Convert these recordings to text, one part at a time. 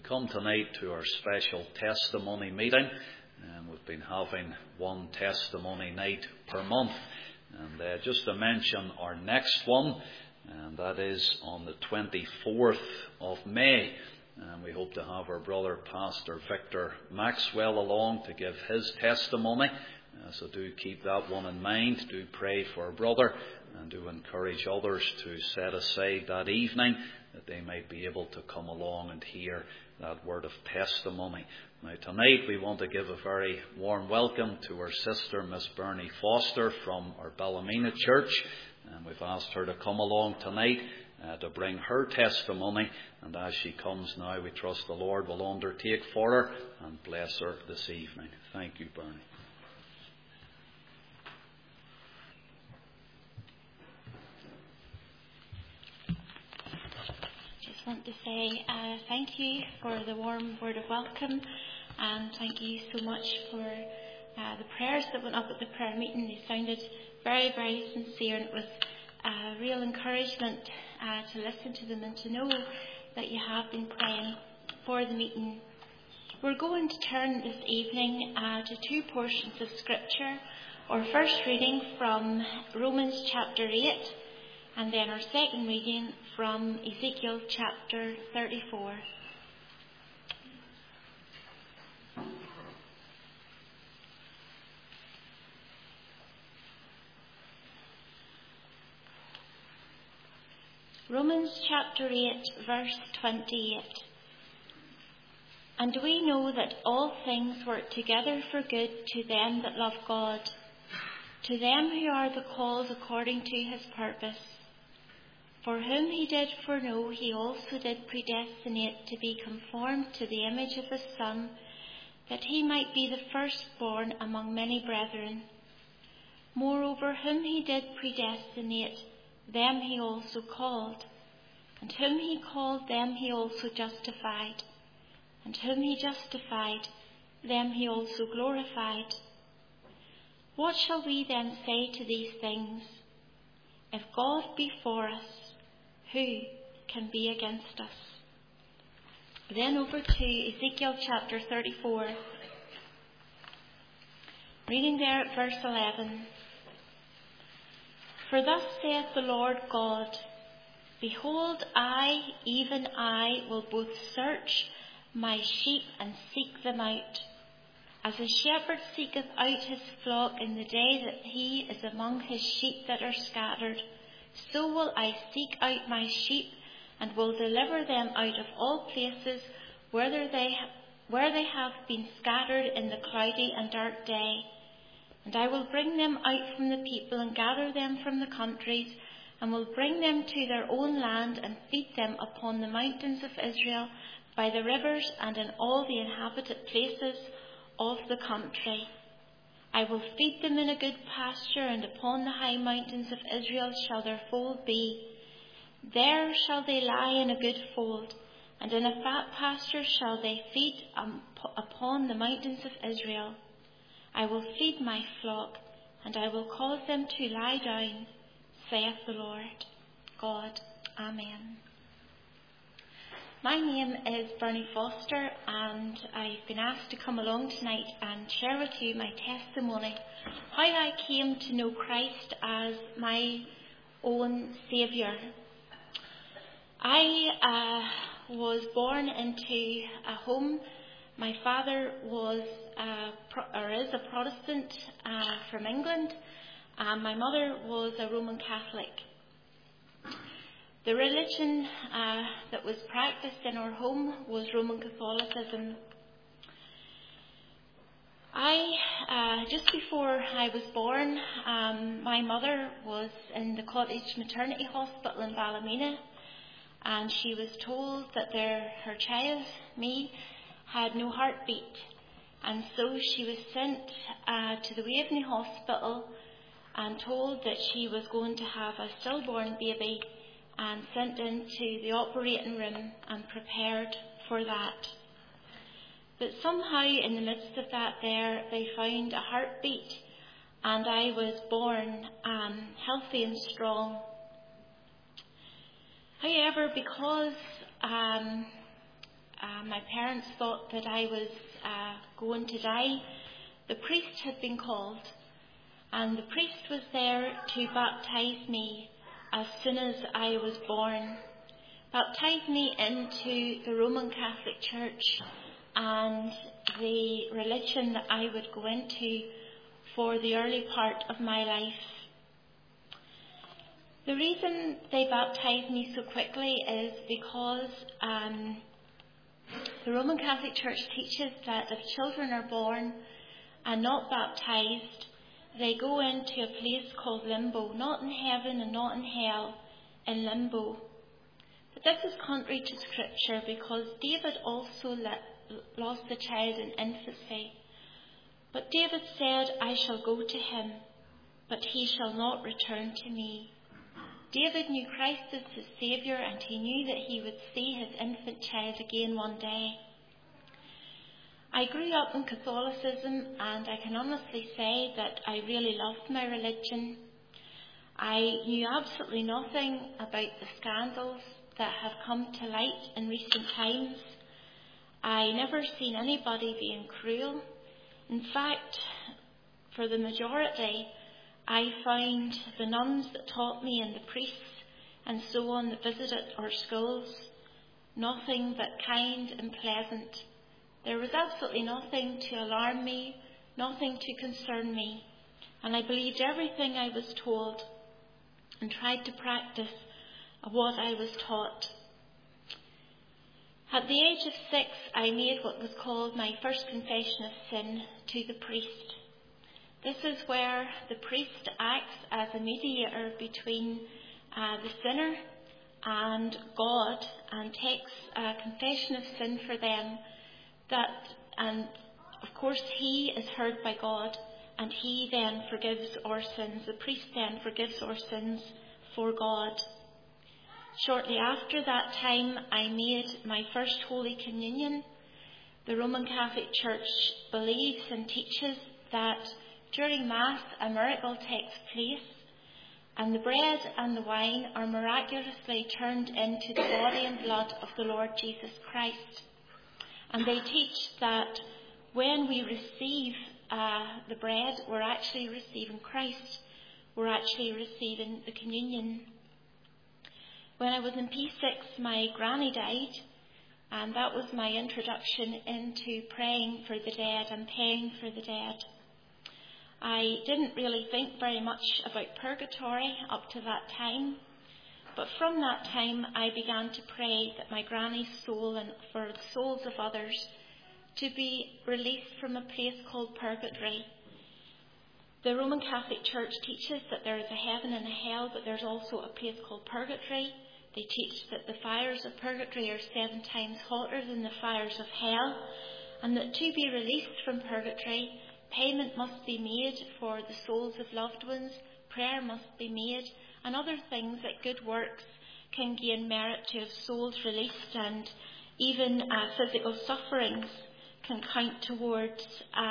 come tonight to our special testimony meeting. We've been having one testimony night per month. And just to mention our next one, and that is on the 24th of May. And we hope to have our brother, Pastor Victor Maxwell, along to give his testimony. So do keep that one in mind. Do pray for our brother and do encourage others to set aside that evening that they might be able to come along and hear that word of testimony. Now tonight we want to give a very warm welcome to our sister, Miss Bernie Foster from our Ballymena Church. And we've asked her to come along tonight to bring her testimony. And as she comes now, we trust the Lord will undertake for her and bless her this evening. Thank you, Bernie. Want to say thank you for the warm word of welcome, and thank you so much for the prayers that went up at the prayer meeting. They sounded very, very sincere, and it was a real encouragement to listen to them and to know that you have been praying for the meeting. We're going to turn this evening to two portions of Scripture. Our first reading from Romans chapter 8, and then our second reading from Ezekiel chapter 34. Romans chapter 8, verse 28. And we know that all things work together for good to them that love God, to them who are the called according to his purpose. For whom he did foreknow, he also did predestinate to be conformed to the image of his Son, that he might be the firstborn among many brethren. Moreover, whom he did predestinate, them he also called. And whom he called, them he also justified. And whom he justified, them he also glorified. What shall we then say to these things? If God be for us, who can be against us? Then over to Ezekiel chapter 34. Reading there at verse 11. For thus saith the Lord God, Behold, I, even I, will both search my sheep and seek them out. As a shepherd seeketh out his flock in the day that he is among his sheep that are scattered, so will I seek out my sheep, and will deliver them out of all places where they have been scattered in the cloudy and dark day. And I will bring them out from the people, and gather them from the countries, and will bring them to their own land, and feed them upon the mountains of Israel, by the rivers, and in all the inhabited places of the country. I will feed them in a good pasture, and upon the high mountains of Israel shall their fold be. There shall they lie in a good fold, and in a fat pasture shall they feed upon the mountains of Israel. I will feed my flock, and I will cause them to lie down, saith the Lord God. Amen. My name is Bernie Foster, and I've been asked to come along tonight and share with you my testimony, how I came to know Christ as my own Saviour. I was born into a home. My father is a Protestant from England, and my mother was a Roman Catholic. The religion that was practiced in our home was Roman Catholicism. Just before I was born, my mother was in the cottage maternity hospital in Ballymena, and she was told that her child, me, had no heartbeat. And so she was sent to the Waveney Hospital and told that she was going to have a stillborn baby, and sent into the operating room and prepared for that. But somehow in the midst of that they found a heartbeat, and I was born healthy and strong. However, because my parents thought that I was going to die, the priest had been called, and the priest was there to baptize me as soon as I was born. Baptize me into the Roman Catholic Church and the religion that I would go into for the early part of my life. The reason they baptised me so quickly is because the Roman Catholic Church teaches that if children are born and not baptised, they go into a place called limbo, not in heaven and not in hell, in limbo. But this is contrary to Scripture, because David also lost a child in infancy. But David said, I shall go to him, but he shall not return to me. David knew Christ as his Saviour, and he knew that he would see his infant child again one day. I grew up in Catholicism, and I can honestly say that I really loved my religion. I knew absolutely nothing about the scandals that have come to light in recent times. I never seen anybody being cruel. In fact, for the majority, I found the nuns that taught me and the priests and so on that visited our schools nothing but kind and pleasant. There was absolutely nothing to alarm me, nothing to concern me, and I believed everything I was told and tried to practice what I was taught. At the age of 6, I made what was called my first confession of sin to the priest. This is where the priest acts as a mediator between the sinner and God, and takes a confession of sin for them. And of course he is heard by God, and he then forgives our sins. The priest then forgives our sins for God. Shortly after that time, I made my first Holy Communion. The Roman Catholic Church believes and teaches that during Mass a miracle takes place, and the bread and the wine are miraculously turned into the body and blood of the Lord Jesus Christ. And they teach that when we receive the bread, we're actually receiving Christ. We're actually receiving the communion. When I was in P6, my granny died, and that was my introduction into praying for the dead and paying for the dead. I didn't really think very much about purgatory up to that time, but from that time I began to pray that my granny's soul and for the souls of others to be released from a place called purgatory. The Roman Catholic Church teaches that there is a heaven and a hell, but there's also a place called purgatory. They teach that the fires of purgatory are 7 times hotter than the fires of hell, and that to be released from purgatory, payment must be made for the souls of loved ones, prayer must be made, and other things like good works can gain merit to have souls released, and even physical sufferings can count towards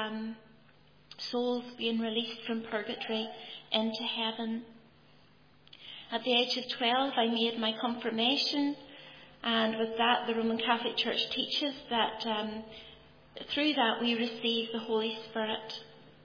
souls being released from purgatory into heaven. At the age of 12, I made my confirmation, and with that, the Roman Catholic Church teaches that through that we receive the Holy Spirit.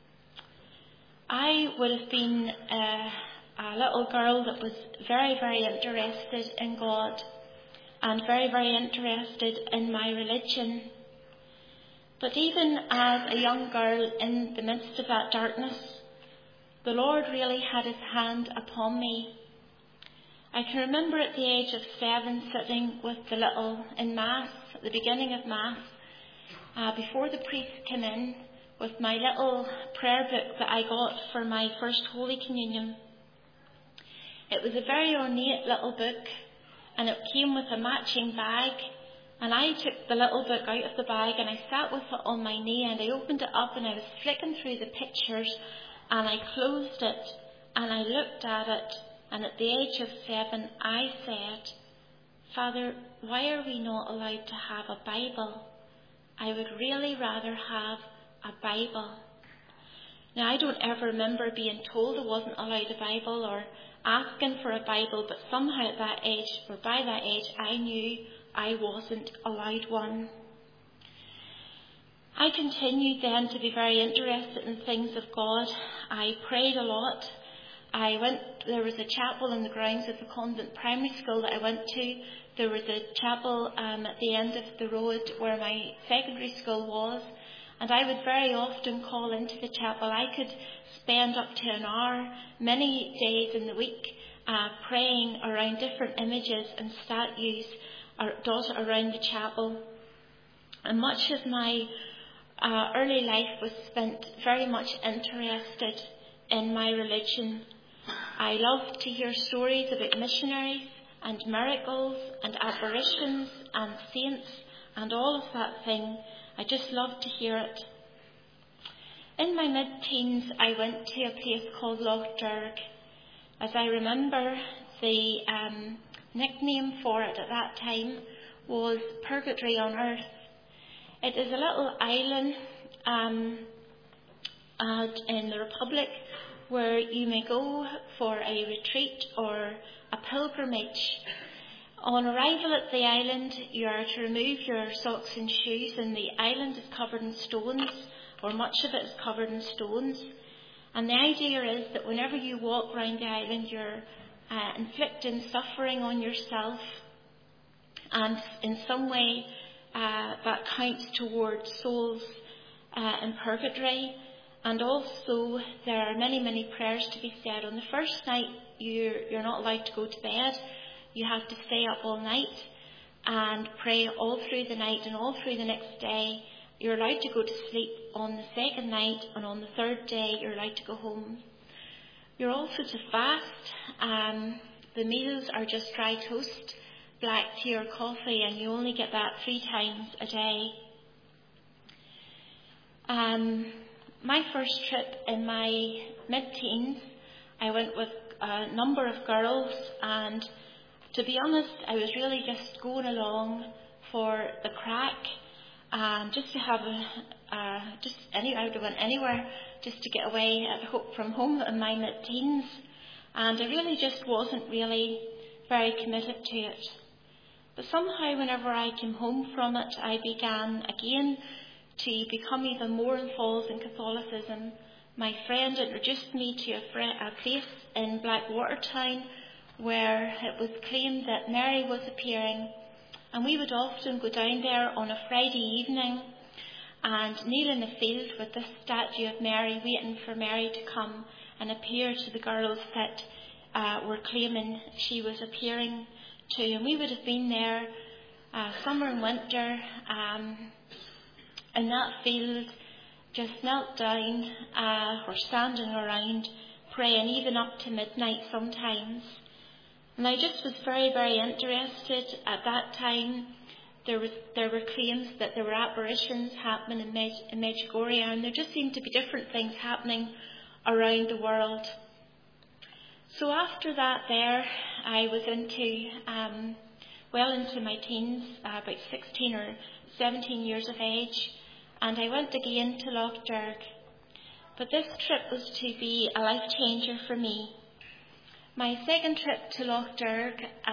I would have been a little girl that was very, very interested in God and very, very interested in my religion. But even as a young girl in the midst of that darkness, the Lord really had his hand upon me. I can remember at the age of 7 sitting with the little in Mass, at the beginning of Mass, before the priest came in, with my little prayer book that I got for my first Holy Communion. It was a very ornate little book, and it came with a matching bag, and I took the little book out of the bag and I sat with it on my knee, and I opened it up and I was flicking through the pictures, and I closed it and I looked at it, and at the age of 7 I said, Father, why are we not allowed to have a Bible? I would really rather have a Bible. Now, I don't ever remember being told I wasn't allowed a Bible or asking for a Bible, but somehow at that age, or by that age, I knew I wasn't allowed one. I continued then to be very interested in things of God. I prayed a lot. There was a chapel in the grounds of the convent primary school that I went to. There was a chapel at the end of the road where my secondary school was. And I would very often call into the chapel. I could spend up to an hour, many days in the week, praying around different images and statues dotted around the chapel. And much of my early life was spent very much interested in my religion. I loved to hear stories about missionaries and miracles and apparitions and saints and all of that thing. I just loved to hear it. In my mid-teens, I went to a place called Loch Derg. As I remember, the nickname for it at that time was Purgatory on Earth. It is a little island in the Republic where you may go for a retreat or a pilgrimage. On arrival at the island, you are to remove your socks and shoes, and the island is covered in stones, or much of it is covered in stones. And the idea is that whenever you walk around the island, you're inflicting suffering on yourself, and in some way that counts towards souls in purgatory. And also there are many, many prayers to be said. On the first night, you're not allowed to go to bed. You have to stay up all night and pray all through the night and all through the next day. You're allowed to go to sleep on the second night, and on the third day you're allowed to go home. You're also to fast. The meals are just dry toast, black tea or coffee, and you only get that 3 times a day. My first trip in my mid-teens, I went with a number of girls, and to be honest, I was really just going along for the crack, just to have I would have went anywhere just to get away from home in my mid-teens, and I really just wasn't really very committed to it. But somehow, whenever I came home from it, I began again to become even more involved in Catholicism. My friend introduced me to a place in Blackwater Town where it was claimed that Mary was appearing, and we would often go down there on a Friday evening and kneel in a field with this statue of Mary, waiting for Mary to come and appear to the girls that were claiming she was appearing to. And we would have been there summer and winter in that field, just knelt down or standing around praying even up to midnight sometimes. And I just was very, very interested. At that time, there were claims that there were apparitions happening in Medjugorje, and there just seemed to be different things happening around the world. So after that there, I was into my teens, about 16 or 17 years of age, and I went again to Loch Derg. But this trip was to be a life changer for me. My second trip to Loch Derg,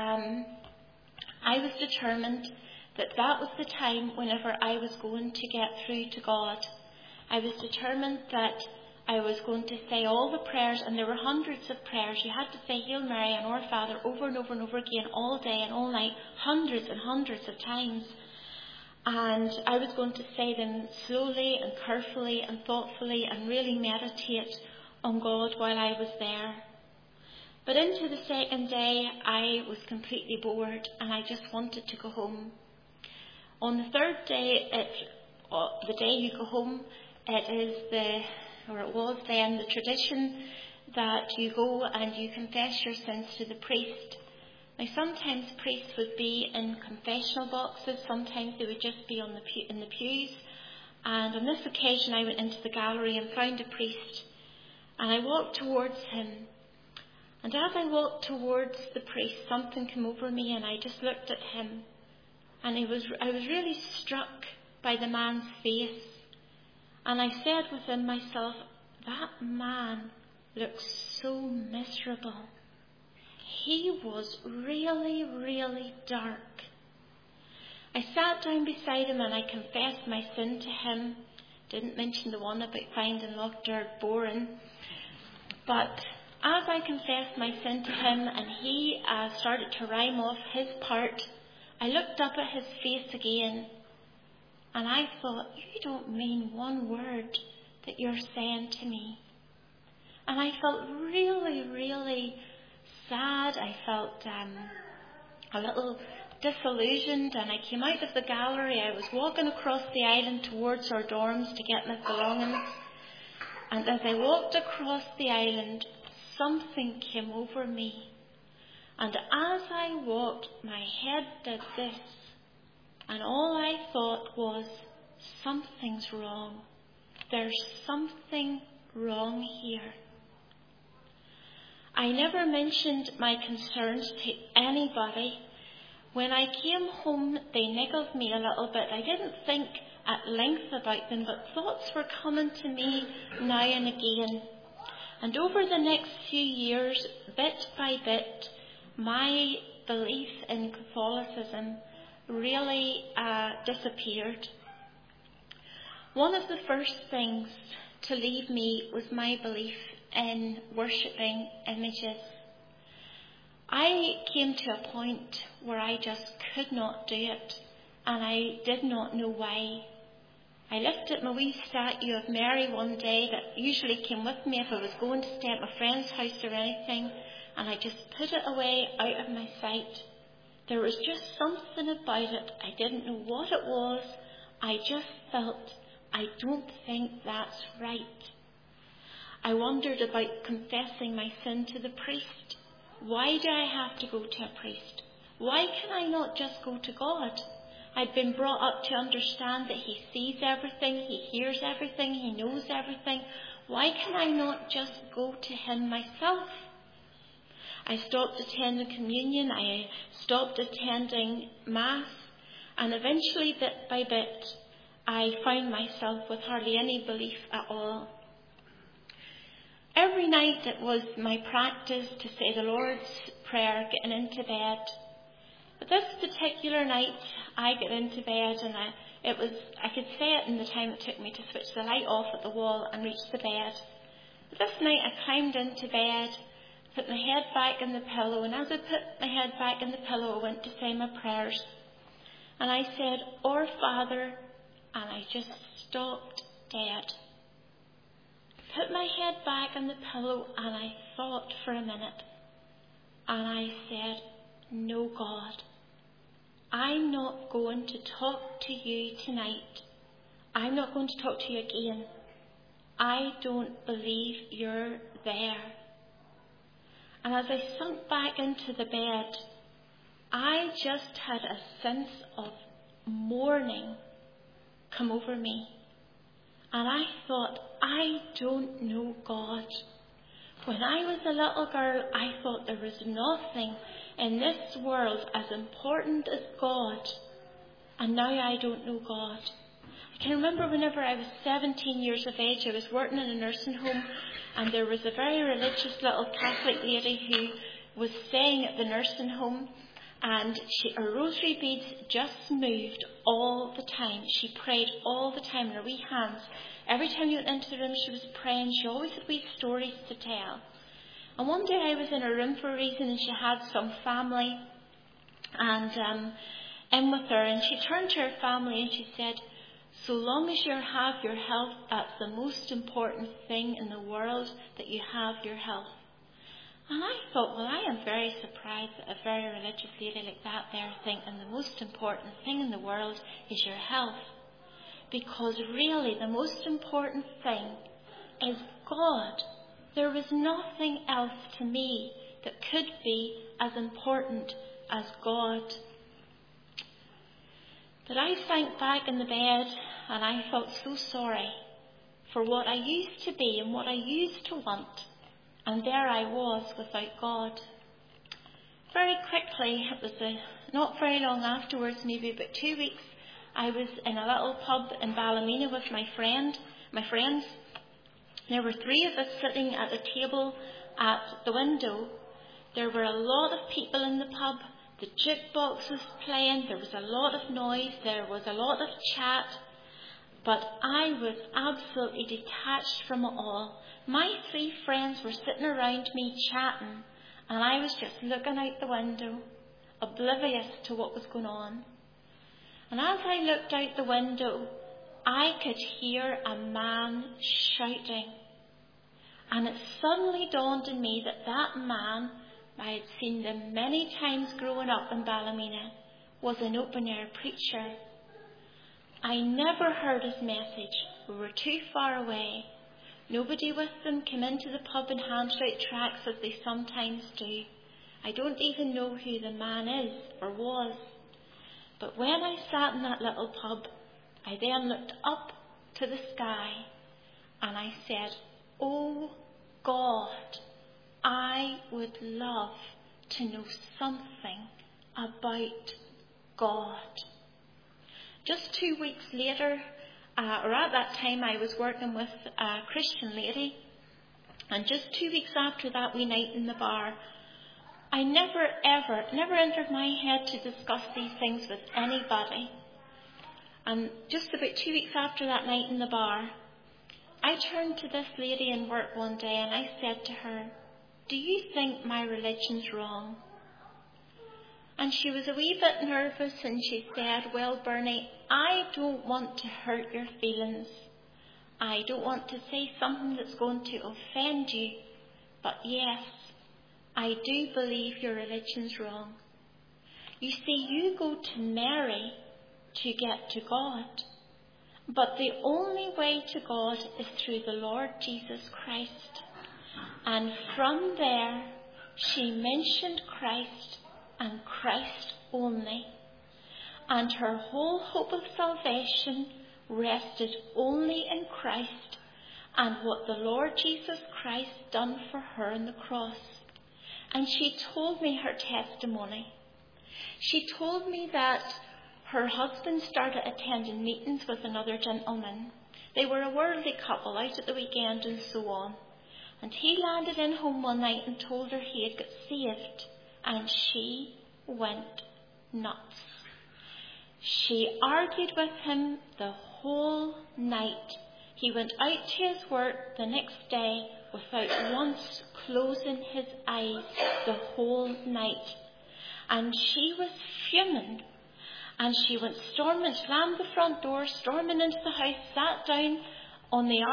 I was determined that was the time whenever I was going to get through to God. I was determined that I was going to say all the prayers, and there were hundreds of prayers. You had to say Hail Mary and Our Father over and over and over again, all day and all night, hundreds and hundreds of times. And I was going to say them slowly and carefully and thoughtfully and really meditate on God while I was there. But into the second day, I was completely bored and I just wanted to go home. On the third day, the day you go home, it was then the tradition that you go and you confess your sins to the priest. Now, sometimes priests would be in confessional boxes, sometimes they would just be in the pews. And on this occasion, I went into the gallery and found a priest, and I walked towards him. And as I walked towards the priest, something came over me, and I just looked at him. And I was really struck by the man's face. And I said within myself, that man looks so miserable. He was really, really dark. sat down beside him and I confessed my sin to him. Didn't mention the one about finding Loughdart boring. But as I confessed my sin to him and he started to rhyme off his part, I looked up at his face again and I thought, you don't mean one word that you're saying to me. And I felt really, really sad. I felt a little disillusioned, and I came out of the gallery. I was walking across the island towards our dorms to get my belongings. And as I walked across the island, something came over me. And as I walked, my head did this. And all I thought was, something's wrong. There's something wrong here. I never mentioned my concerns to anybody. When I came home, they niggled me a little bit. I didn't think at length about them, but thoughts were coming to me now and again. And over the next few years, bit by bit, my belief in Catholicism really disappeared. One of the first things to leave me was my belief in worshipping images. I came to a point where I just could not do it, and I did not know why. I lifted my wee statue of Mary one day that usually came with me if I was going to stay at my friend's house or anything, and I just put it away out of my sight. There was just something about it. I didn't know what it was. I just felt, I don't think that's right. I wondered about confessing my sin to the priest. Why do I have to go to a priest? Why can I not just go to God? I'd been brought up to understand that He sees everything, He hears everything, He knows everything. Why can I not just go to Him myself? I stopped attending communion, I stopped attending Mass, and eventually, bit by bit, I found myself with hardly any belief at all. Every night it was my practice to say the Lord's Prayer getting into bed. But this particular night I got into bed and I could say it in the time it took me to switch the light off at the wall and reach the bed. But this night I climbed into bed, put my head back in the pillow, and as I put my head back in the pillow I went to say my prayers. And I said, Our Father, and I just stopped dead. Put my head back on the pillow and I thought for a minute. And I said, No, God, I'm not going to talk to you tonight. I'm not going to talk to you again. I don't believe you're there. And as I sunk back into the bed, I just had a sense of mourning come over me. And I thought, I don't know God. When I was a little girl, I thought there was nothing in this world as important as God. And now I don't know God. I can remember whenever I was 17 years of age, I was working in a nursing home, and there was a very religious little Catholic lady who was staying at the nursing home, and her rosary beads just moved all the time. She prayed all the time in her wee hands. Every time you went into the room, she was praying. She always had wee stories to tell. And one day I was in her room for a reason, and she had some family and in with her, and she turned to her family and she said, so long as you have your health, that's the most important thing in the world, that you have your health. And I thought, well, I am very surprised that a very religious lady like that there thinking the most important thing in the world is your health. Because really the most important thing is God. There was nothing else to me that could be as important as God. But I sank back in the bed and I felt so sorry for what I used to be and what I used to want. And there I was without God. Very quickly, it was not very long afterwards, maybe about 2 weeks, I was in a little pub in Ballymena with my friends. There were 3 of us sitting at a table at the window. There were a lot of people in the pub, The jukebox was playing. There was a lot of noise. There was a lot of chat. But I was absolutely detached from it all. My 3 friends were sitting around me chatting, and I was just looking out the window, oblivious to what was going on. And as I looked out the window, I could hear a man shouting. And it suddenly dawned on me that that man, I had seen them many times growing up in Ballymena, was an open-air preacher. I never heard his message. We were too far away. Nobody with them came into the pub and handed out tracts as they sometimes do. I don't even know who the man is or was. But when I sat in that little pub, I then looked up to the sky and I said, "Oh God, I would love to know something about God." Just 2 weeks later, or at that time, I was working with a Christian lady. And just 2 weeks after that wee night in the bar, I never entered my head to discuss these things with anybody. And just about 2 weeks after that night in the bar, I turned to this lady in work one day and I said to her, "Do you think my religion's wrong?" And she was a wee bit nervous and she said, "Well, Bernie, I don't want to hurt your feelings. I don't want to say something that's going to offend you. But yes, I do believe your religion's wrong. You see, you go to Mary to get to God. But the only way to God is through the Lord Jesus Christ." And from there, she mentioned Christ and Christ only. And her whole hope of salvation rested only in Christ and what the Lord Jesus Christ done for her on the cross. And she told me her testimony. She told me that her husband started attending meetings with another gentleman. They were a worldly couple out at the weekend and so on. And he landed in home one night and told her he had got saved. And she went nuts. She argued with him the whole night. He went out to his work the next day without once closing his eyes the whole night. And she was fuming. And she went storming, slammed the front door, storming into the house, sat down on the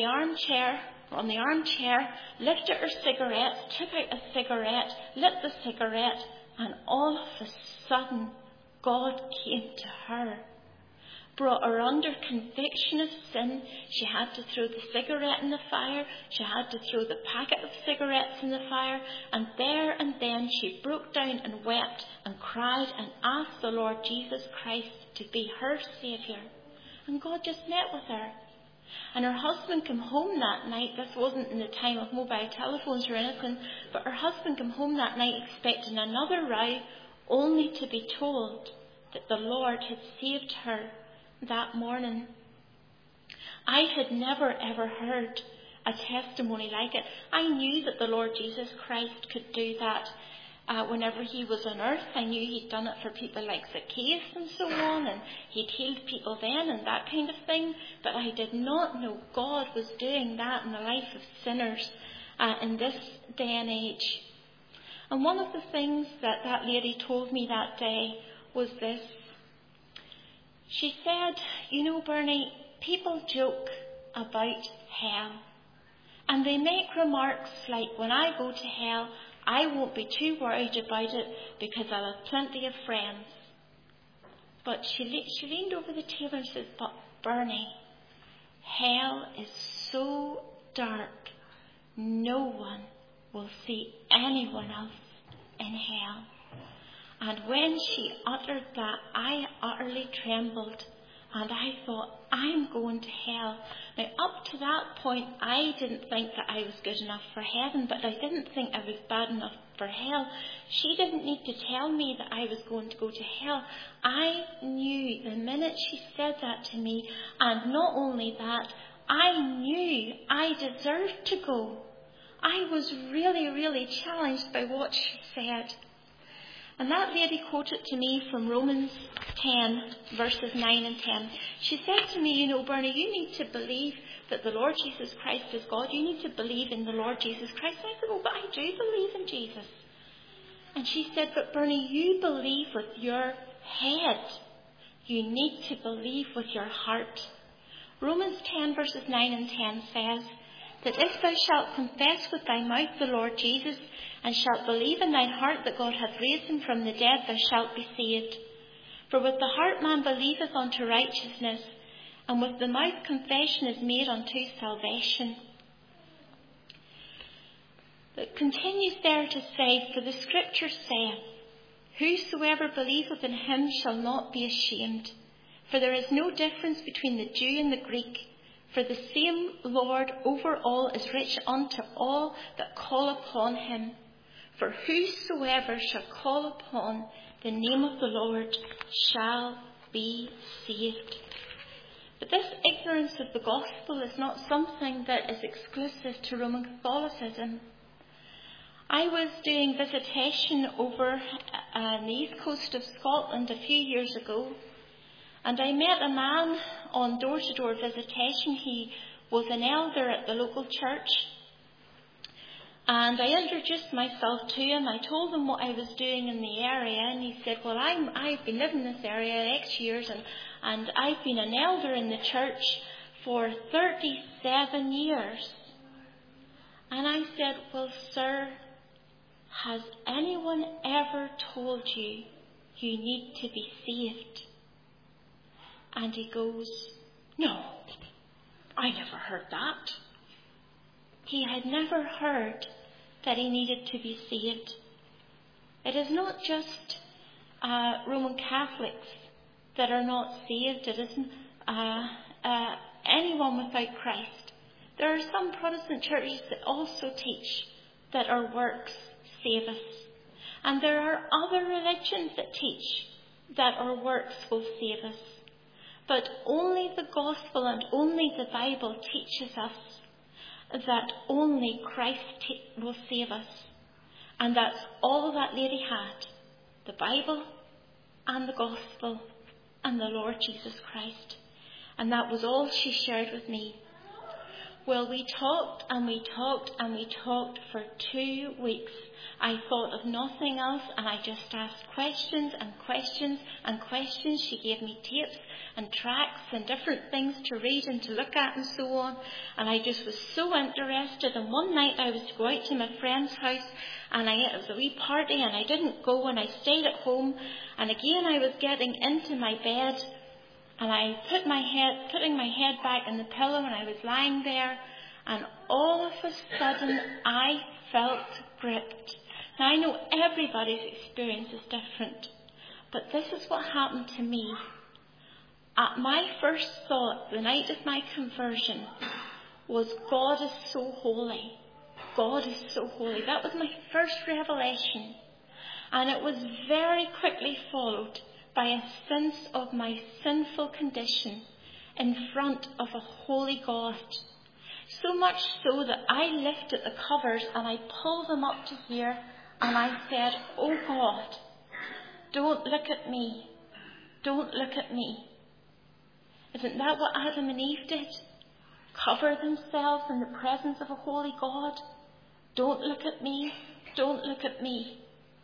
armchair, lifted her cigarette, took out a cigarette, lit the cigarette, and all of a sudden, God came to her, brought her under conviction of sin. She had to throw the cigarette in the fire. She had to throw the packet of cigarettes in the fire. And there and then she broke down and wept and cried and asked the Lord Jesus Christ to be her Saviour. And God just met with her. And her husband came home that night. This wasn't in the time of mobile telephones or anything, but her husband came home that night expecting another row, only to be told that the Lord had saved her that morning. I had never ever heard a testimony like it. I knew that the Lord Jesus Christ could do that whenever he was on earth. I knew he'd done it for people like Zacchaeus and so on, and he'd healed people then and that kind of thing. But I did not know God was doing that in the life of sinners in this day and age. And one of the things that that lady told me that day was this. She said, "You know, Bernie, people joke about hell. And they make remarks like, when I go to hell, I won't be too worried about it because I'll have plenty of friends." But she leaned over the table and said, "But Bernie, hell is so dark, no one will see anyone else in hell." And when she uttered that, I utterly trembled. And I thought, I'm going to hell. Now, up to that point, I didn't think that I was good enough for heaven, but I didn't think I was bad enough for hell. She didn't need to tell me that I was going to go to hell. I knew the minute she said that to me, and not only that, I knew I deserved to go. I was really, really challenged by what she said. And that lady quoted to me from Romans 10, verses 9 and 10. She said to me, Bernie, you need to believe that the Lord Jesus Christ is God. You need to believe in the Lord Jesus Christ. And I said, but I do believe in Jesus. And she said, but Bernie, you believe with your head. You need to believe with your heart. Romans 10, verses 9 and 10 says that if thou shalt confess with thy mouth the Lord Jesus, and shalt believe in thine heart that God hath raised him from the dead, thou shalt be saved. For with the heart man believeth unto righteousness, and with the mouth confession is made unto salvation. It continues there to say, for the Scripture saith, whosoever believeth in him shall not be ashamed. For there is no difference between the Jew and the Greek, for the same Lord over all is rich unto all that call upon him. For whosoever shall call upon the name of the Lord shall be saved. But this ignorance of the gospel is not something that is exclusive to Roman Catholicism. I was doing visitation over on the east coast of Scotland a few years ago, and I met a man on door-to-door visitation. He was an elder at the local church. And I introduced myself to him. I told him what I was doing in the area, and he said, well, I've been living in this area X years, and I've been an elder in the church for 37 years. And I said, well, sir, has anyone ever told you you need to be saved? And he goes, no, I never heard that. He had never heard that he needed to be saved. It is not just Roman Catholics that are not saved. It isn't anyone without Christ. There are some Protestant churches that also teach that our works save us. And there are other religions that teach that our works will save us. But only the gospel and only the Bible teaches us that only Christ will save us. And that's all that lady had. The Bible and the gospel and the Lord Jesus Christ. And that was all she shared with me. Well, we talked and we talked and we talked for 2 weeks. I thought of nothing else, and I just asked questions and questions and questions. She gave me tapes and tracts and different things to read and to look at and so on. And I just was so interested. And one night I was to go out to my friend's house, and it was a wee party, and I didn't go, and I stayed at home. And again I was getting into my bed, and I putting my head back in the pillow, and I was lying there, and all of a sudden I felt gripped. Now I know everybody's experience is different, but this is what happened to me. My first thought the night of my conversion was, God is so holy. God is so holy. That was my first revelation. And it was very quickly followed by a sense of my sinful condition in front of a holy God. So much so that I lifted the covers and I pulled them up to here, and I said, oh God, don't look at me. Don't look at me. Isn't that what Adam and Eve did? Cover themselves in the presence of a holy God. Don't look at me. Don't look at me.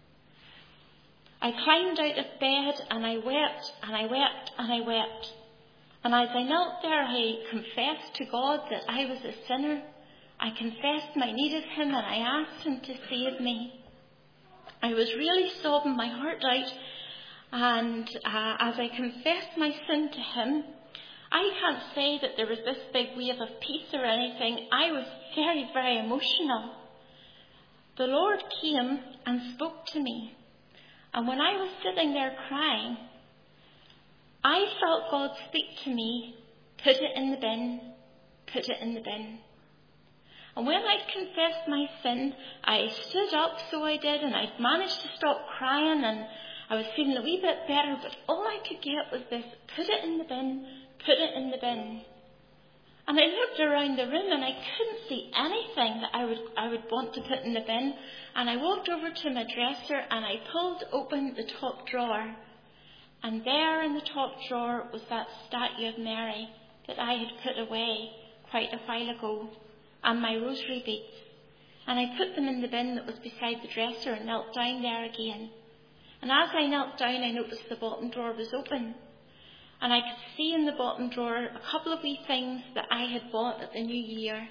I climbed out of bed and I wept and I wept and I wept. And as I knelt there, I confessed to God that I was a sinner. I confessed my need of Him, and I asked Him to save me. I was really sobbing my heart out, and as I confessed my sin to Him, I can't say that there was this big wave of peace or anything. I was very, very emotional. The Lord came and spoke to me. And when I was sitting there crying, I felt God speak to me, put it in the bin, put it in the bin. And when I'd confessed my sin, I stood up, so I did, and I'd managed to stop crying, and I was feeling a wee bit better, but all I could get was this, put it in the bin, put it in the bin. And I looked around the room and I couldn't see anything that I would want to put in the bin. And I walked over to my dresser and I pulled open the top drawer. And there in the top drawer was that statue of Mary that I had put away quite a while ago, and my rosary beads. And I put them in the bin that was beside the dresser and knelt down there again. And as I knelt down, I noticed the bottom drawer was open. And I could see in the bottom drawer a couple of wee things that I had bought at the New Year.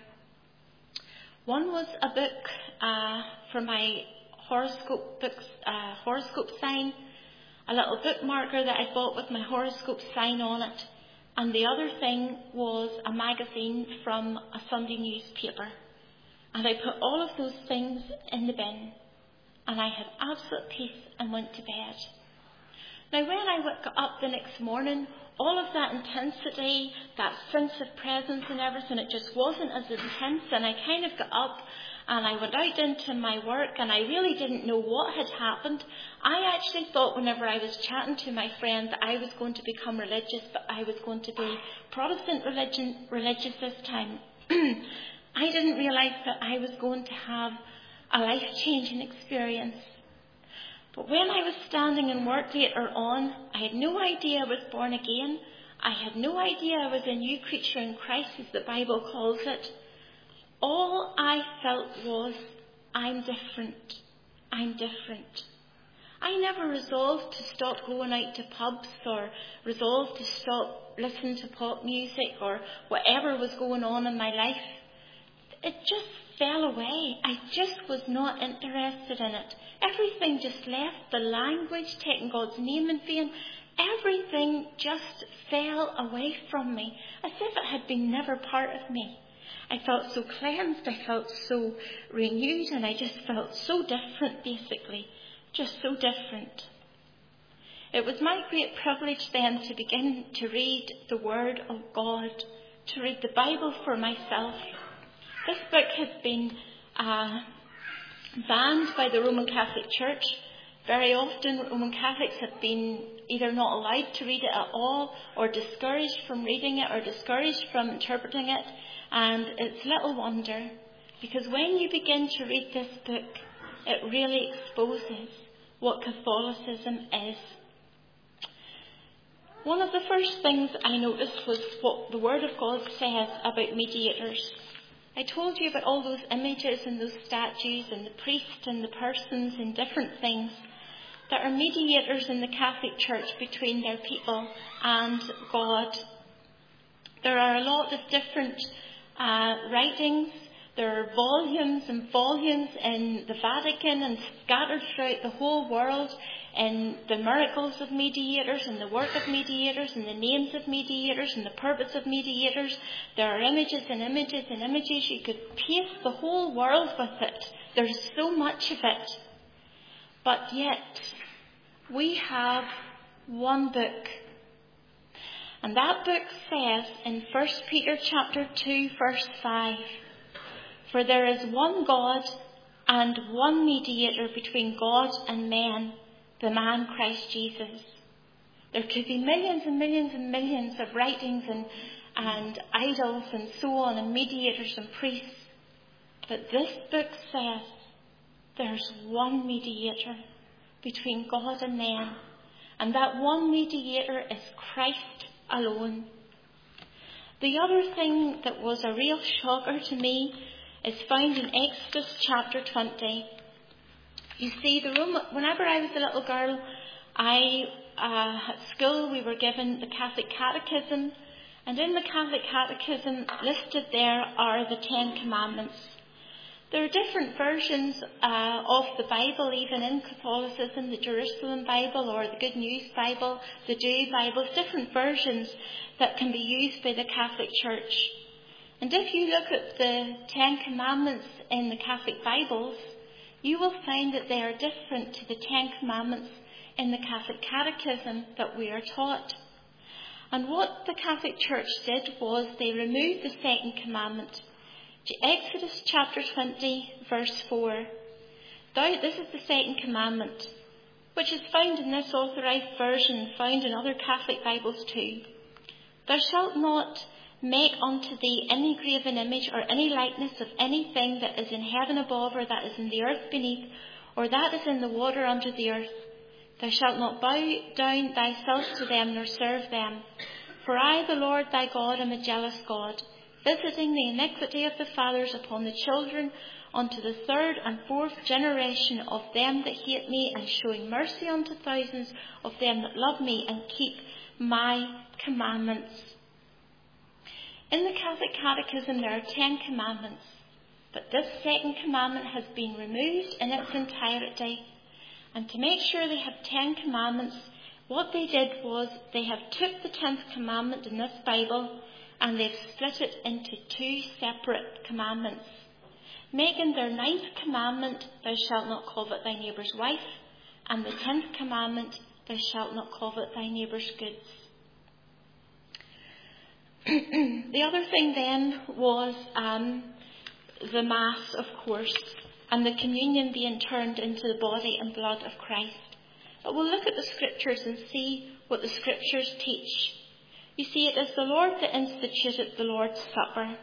One was a book for my horoscope sign, a little bookmarker that I bought with my horoscope sign on it. And the other thing was a magazine from a Sunday newspaper. And I put all of those things in the bin. And I had absolute peace and went to bed. Now when I got up the next morning, all of that intensity, that sense of presence and everything, it just wasn't as intense. And I kind of got up and I went out into my work and I really didn't know what had happened. I actually thought whenever I was chatting to my friend that I was going to become religious, but I was going to be Protestant religious this time. I didn't realise that I was going to have a life-changing experience. But when I was standing in work later on, I had no idea I was born again. I had no idea I was a new creature in Christ, as the Bible calls it. All I felt was, I'm different. I'm different. I never resolved to stop going out to pubs or resolved to stop listening to pop music or whatever was going on in my life. It just fell away. I just was not interested in it. Everything just left. The language, taking God's name in vain, everything just fell away from me, as if it had been never part of me. I felt so cleansed, I felt so renewed, and I just felt so different, basically. Just so different. It was my great privilege then to begin to read the Word of God, to read the Bible for myself. This book has been banned by the Roman Catholic Church. Very often Roman Catholics have been either not allowed to read it at all, or discouraged from reading it, or discouraged from interpreting it. And it's little wonder, because when you begin to read this book, it really exposes what Catholicism is. One of the first things I noticed was what the Word of God says about mediators. I told you about all those images and those statues and the priest and the persons and different things that are mediators in the Catholic Church between their people and God. There are a lot of different writings. There are volumes and volumes in the Vatican and scattered throughout the whole world in the miracles of mediators and the work of mediators and the names of mediators and the purpose of mediators. There are images and images and images. You could paste the whole world with it. There's so much of it. But yet, we have one book. And that book says in 1 Peter chapter 2, verse 5, "For there is one God and one mediator between God and men, the man Christ Jesus." There could be millions and millions and millions of writings and idols and so on, and mediators and priests. But this book says there's one mediator between God and men. And that one mediator is Christ alone. The other thing that was a real shocker to me is found in Exodus chapter 20. You see, whenever I was a little girl, at school we were given the Catholic Catechism, and in the Catholic Catechism listed there are the 10 Commandments. There are different versions of the Bible, even in Catholicism, the Jerusalem Bible or the Good News Bible, the Dewey Bible, different versions that can be used by the Catholic Church. And if you look at the 10 Commandments in the Catholic Bibles, you will find that they are different to the 10 Commandments in the Catholic Catechism that we are taught. And what the Catholic Church did was they removed the second commandment. Exodus chapter 20, verse 4. This is the second commandment, which is found in this authorised version, found in other Catholic Bibles too. "Thou shalt not make unto thee any graven image or any likeness of anything that is in heaven above, or that is in the earth beneath, or that is in the water under the earth. Thou shalt not bow down thyself to them, nor serve them. For I, the Lord thy God, am a jealous God, visiting the iniquity of the fathers upon the children, unto the third and fourth generation of them that hate me, and showing mercy unto thousands of them that love me and keep my commandments. In the Catholic Catechism there are 10 commandments, but this second commandment has been removed in its entirety. And to make sure they have 10 commandments, what they did was they have took the 10th commandment in this Bible and they've split it into 2 separate commandments, making their 9th commandment, thou shalt not covet thy neighbour's wife, and the 10th commandment, thou shalt not covet thy neighbour's goods. The other thing then was the Mass, of course, and the communion being turned into the body and blood of Christ. But we'll look at the Scriptures and see what the Scriptures teach. You see, it is the Lord that instituted the Lord's Supper.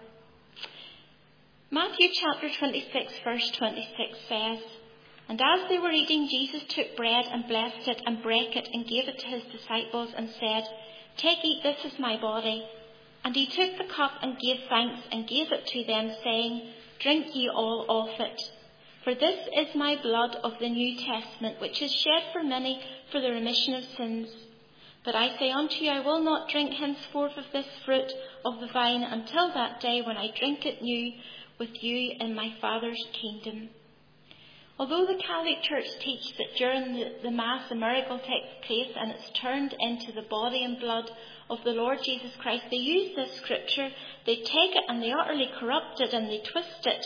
Matthew chapter 26 verse 26 says, And as they were eating, Jesus took bread and blessed it and brake it and gave it to his disciples and said, Take, eat, this is my body. And he took the cup and gave thanks and gave it to them, saying, Drink ye all of it. For this is my blood of the New Testament, which is shed for many for the remission of sins. But I say unto you, I will not drink henceforth of this fruit of the vine until that day when I drink it new with you in my Father's kingdom. Although the Catholic Church teaches that during the Mass a miracle takes place and it's turned into the body and blood of the Lord Jesus Christ, they use this Scripture, they take it and they utterly corrupt it and they twist it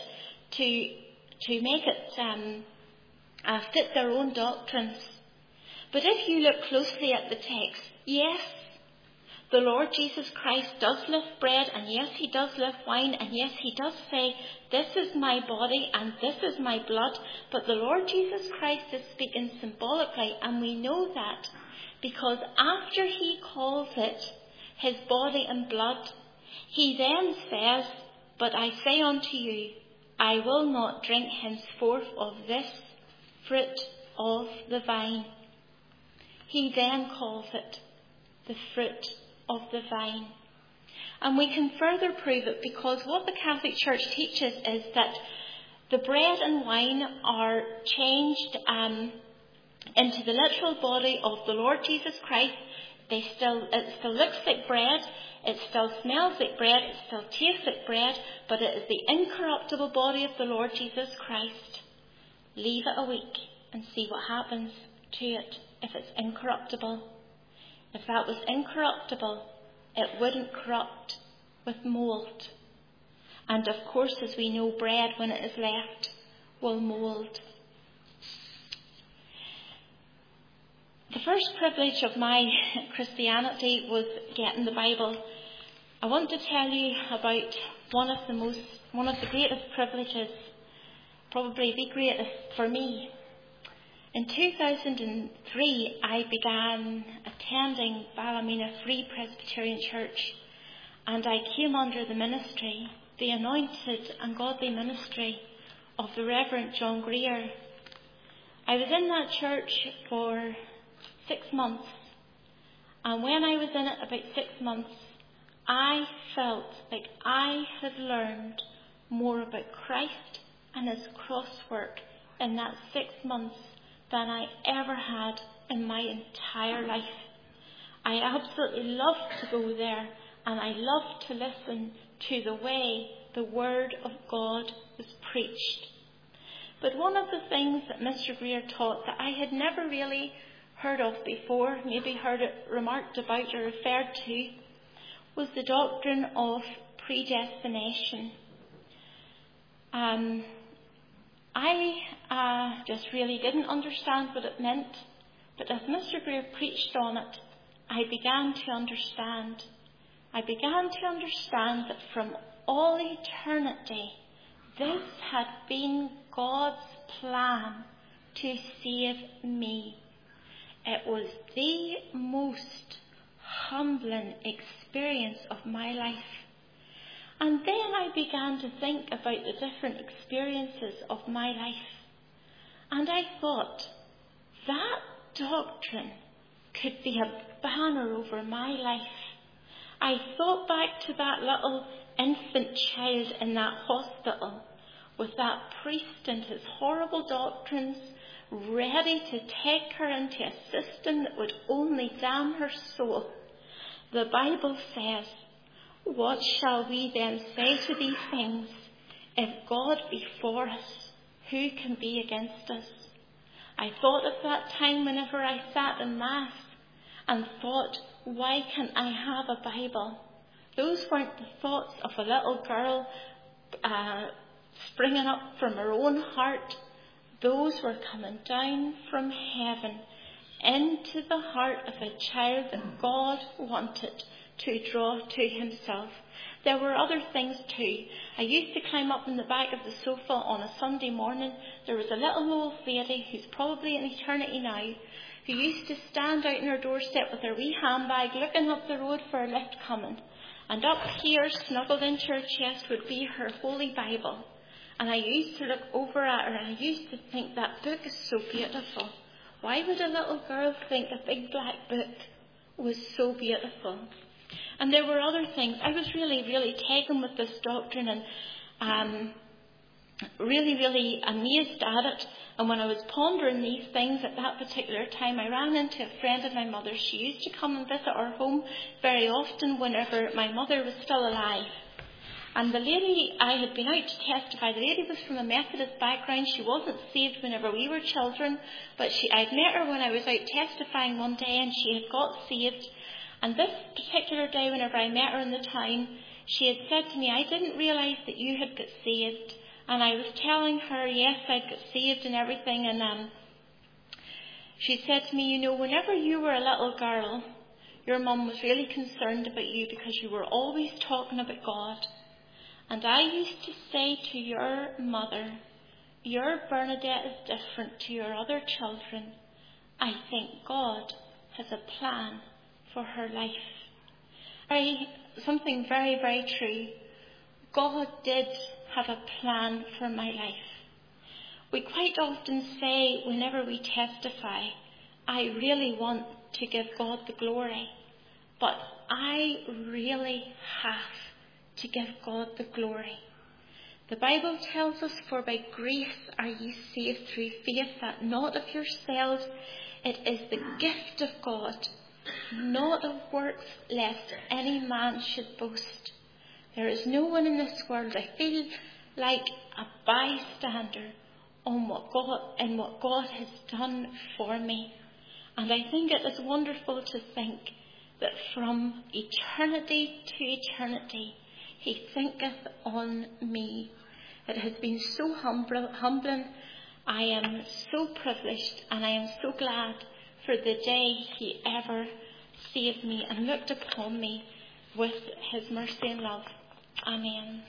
to make it fit their own doctrines. But if you look closely at the text, yes, the Lord Jesus Christ does lift bread, and yes, he does lift wine, and yes, he does say, this is my body and this is my blood. But the Lord Jesus Christ is speaking symbolically, and we know that because after he calls it his body and blood, he then says, But I say unto you, I will not drink henceforth of this fruit of the vine. He then calls it the fruit of the vine. And we can further prove it because what the Catholic Church teaches is that the bread and wine are changed into the literal body of the Lord Jesus Christ. It still looks like bread, it still smells like bread, it still tastes like bread, but it is the incorruptible body of the Lord Jesus Christ. Leave it a week and see what happens to it if it's incorruptible. If that was incorruptible, it wouldn't corrupt with mould. And of course, as we know, bread, when it is left, will mould. The first privilege of my Christianity was getting the Bible. I want to tell you about one of the greatest privileges, probably the greatest for me. In 2003, I began attending Ballymena Free Presbyterian Church, and I came under the ministry, the anointed and godly ministry of the Reverend John Greer. I was in that church for 6 months, and when I was in it about 6 months, I felt like I had learned more about Christ and his cross work in that 6 months than I ever had in my entire life. I absolutely loved to go there, and I loved to listen to the way the Word of God was preached. But one of the things that Mr. Greer taught that I had never really heard of before, maybe heard it remarked about or referred to, was the doctrine of predestination. I just really didn't understand what it meant, but as Mr. Greer preached on it, I began to understand. I began to understand that from all eternity, this had been God's plan to save me. It was the most humbling experience of my life. And then I began to think about the different experiences of my life. And I thought, that doctrine could be a banner over my life. I thought back to that little infant child in that hospital with that priest and his horrible doctrines, ready to take her into a system that would only damn her soul. The Bible says, what shall we then say to these things? If God be for us, who can be against us? I thought of that time whenever I sat in Mass and thought, why can't I have a Bible? Those weren't the thoughts of a little girl springing up from her own heart. Those were coming down from heaven into the heart of a child that God wanted to draw to himself. There were other things too. I used to climb up in the back of the sofa on a Sunday morning. There was a little old lady who's probably in eternity now, who used to stand out on her doorstep with her wee handbag looking up the road for a lift coming. And up here, snuggled into her chest, would be her Holy Bible. And I used to look over at her and I used to think, that book is so beautiful. Why would a little girl think a big black book was so beautiful? And there were other things. I was really, really taken with this doctrine and really, really amazed at it. And when I was pondering these things at that particular time, I ran into a friend of my mother's. She used to come and visit our home very often whenever my mother was still alive. And the lady, I had been out to testify. The lady was from a Methodist background. She wasn't saved whenever we were children, but I'd met her when I was out testifying one day, and she had got saved. And this particular day, whenever I met her in the town, she had said to me, I didn't realise that you had got saved. And I was telling her, yes, I'd got saved and everything. And she said to me, you know, whenever you were a little girl, your mum was really concerned about you because you were always talking about God. And I used to say to your mother, your Bernadette is different to your other children. I think God has a plan for her life. Something very, very true. God did have a plan for my life. We quite often say whenever we testify, I really want to give God the glory. But I really have to give God the glory. The Bible tells us, for by grace are ye saved through faith, that not of yourselves, it is the gift of God, not of works, lest any man should boast. There is no one in this world, I feel like a bystander in what God has done for me. And I think it is wonderful to think that from eternity to eternity, He thinketh on me. It has been so humbling. I am so privileged, and I am so glad for the day He ever saved me and looked upon me with His mercy and love. Amen.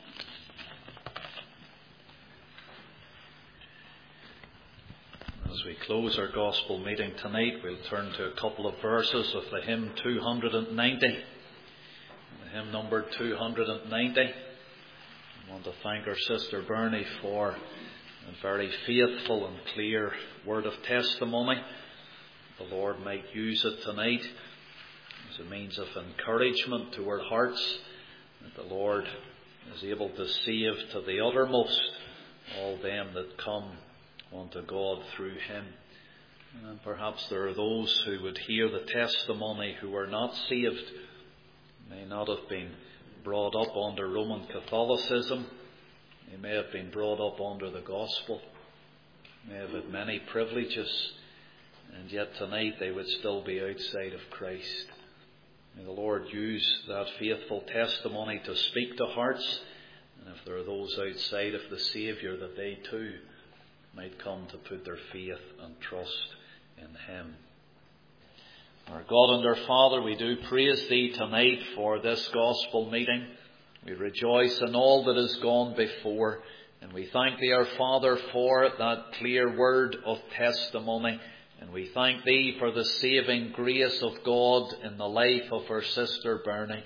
As we close our gospel meeting tonight, we'll turn to a couple of verses of the hymn 290. The hymn number 290. I want to thank our sister Bernie for a very faithful and clear word of testimony. The Lord might use it tonight as a means of encouragement to our hearts, that the Lord is able to save to the uttermost all them that come unto God through Him. And perhaps there are those who would hear the testimony who are not saved, may not have been brought up under Roman Catholicism. They may have been brought up under the gospel, may have had many privileges, and yet tonight they would still be outside of Christ. May the Lord use that faithful testimony to speak to hearts, and if there are those outside of the Saviour, that they too might come to put their faith and trust in Him. Our God and our Father, we do praise Thee tonight for this gospel meeting. We rejoice in all that has gone before, and we thank Thee, our Father, for that clear word of testimony. And we thank Thee for the saving grace of God in the life of our sister Bernie.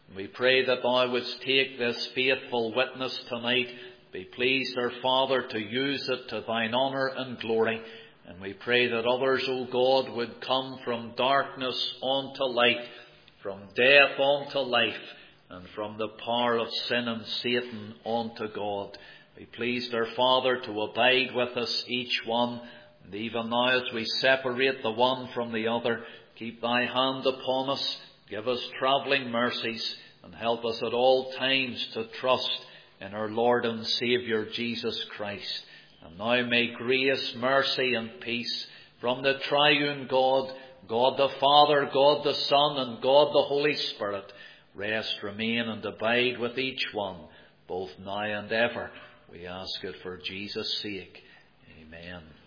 We pray that Thou wouldst take this faithful witness tonight. Be pleased, our Father, to use it to Thine honour and glory. And we pray that others, O God, would come from darkness unto light, from death unto life, and from the power of sin and Satan unto God. Be pleased, our Father, to abide with us each one. And even now as we separate the one from the other, keep Thy hand upon us, give us travelling mercies, and help us at all times to trust in our Lord and Saviour Jesus Christ. And now may grace, mercy and peace from the triune God, God the Father, God the Son and God the Holy Spirit, rest, remain and abide with each one, both now and ever. We ask it for Jesus' sake. Amen.